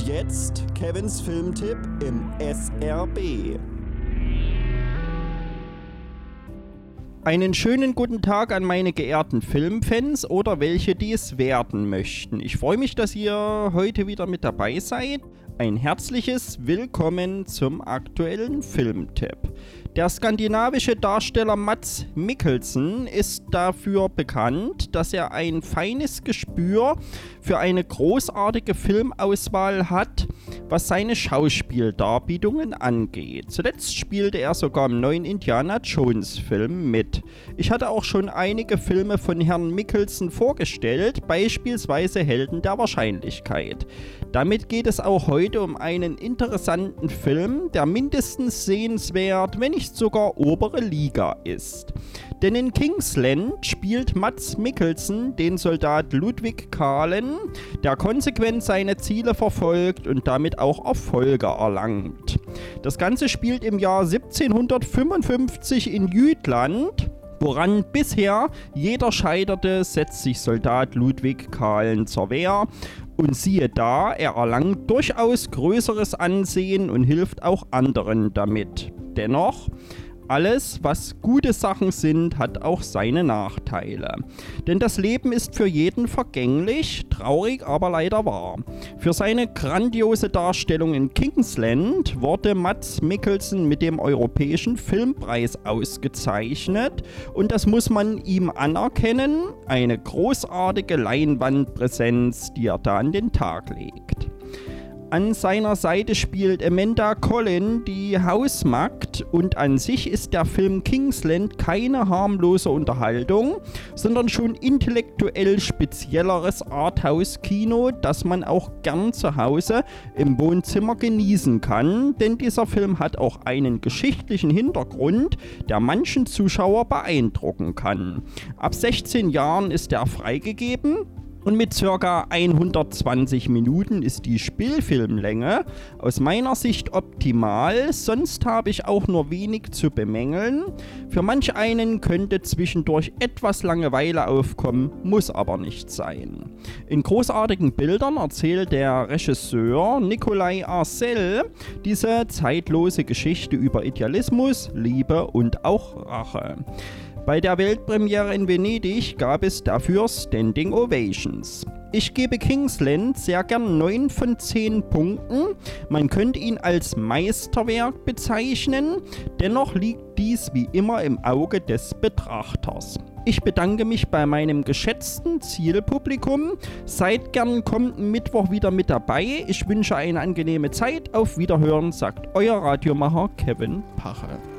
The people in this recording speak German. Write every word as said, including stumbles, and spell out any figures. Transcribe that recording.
jetzt Kevins Filmtipp im S R B. Einen schönen guten Tag an meine geehrten Filmfans oder welche, die es werden möchten. Ich freue mich, dass ihr heute wieder mit dabei seid. Ein herzliches Willkommen zum aktuellen Filmtipp. Der skandinavische Darsteller Mads Mikkelsen ist dafür bekannt, dass er ein feines Gespür für eine großartige Filmauswahl hat, was seine Schauspieldarbietungen angeht. Zuletzt spielte er sogar im neuen Indiana Jones Film mit. Ich hatte auch schon einige Filme von Herrn Mikkelsen vorgestellt, beispielsweise Helden der Wahrscheinlichkeit. Damit geht es auch heute um einen interessanten Film, der mindestens sehenswert, wenn nicht sogar obere Liga ist. Denn in Kingsland spielt Mads Mikkelsen den Soldat Ludwig Kalen, der konsequent seine Ziele verfolgt und damit auch Erfolge erlangt. Das Ganze spielt im Jahr siebzehnhundertfünfundfünfzig in Jütland. Woran bisher jeder scheiterte, setzt sich Soldat Ludwig Kalen zur Wehr. Und siehe da, er erlangt durchaus größeres Ansehen und hilft auch anderen damit. Dennoch, alles, was gute Sachen sind, hat auch seine Nachteile. Denn das Leben ist für jeden vergänglich, traurig, aber leider wahr. Für seine grandiose Darstellung in Kingsland wurde Mads Mikkelsen mit dem Europäischen Filmpreis ausgezeichnet. Und das muss man ihm anerkennen, eine großartige Leinwandpräsenz, die er da an den Tag legt. An seiner Seite spielt Amanda Collin die Hausmagd und an sich ist der Film Kingsland keine harmlose Unterhaltung, sondern schon intellektuell spezielleres Arthouse-Kino, das man auch gern zu Hause im Wohnzimmer genießen kann, denn dieser Film hat auch einen geschichtlichen Hintergrund, der manchen Zuschauer beeindrucken kann. Ab sechzehn Jahren ist er freigegeben. Und mit ca. hundertzwanzig Minuten ist die Spielfilmlänge aus meiner Sicht optimal, sonst habe ich auch nur wenig zu bemängeln. Für manch einen könnte zwischendurch etwas Langeweile aufkommen, muss aber nicht sein. In großartigen Bildern erzählt der Regisseur Nikolai Arcel diese zeitlose Geschichte über Idealismus, Liebe und auch Rache. Bei der Weltpremiere in Venedig gab es dafür Standing Ovations. Ich gebe Kingsland sehr gern neun von zehn Punkten. Man könnte ihn als Meisterwerk bezeichnen, dennoch liegt dies wie immer im Auge des Betrachters. Ich bedanke mich bei meinem geschätzten Zielpublikum. Seid gern kommenden Mittwoch wieder mit dabei. Ich wünsche eine angenehme Zeit. Auf Wiederhören, sagt euer Radiomacher Kevin Pache.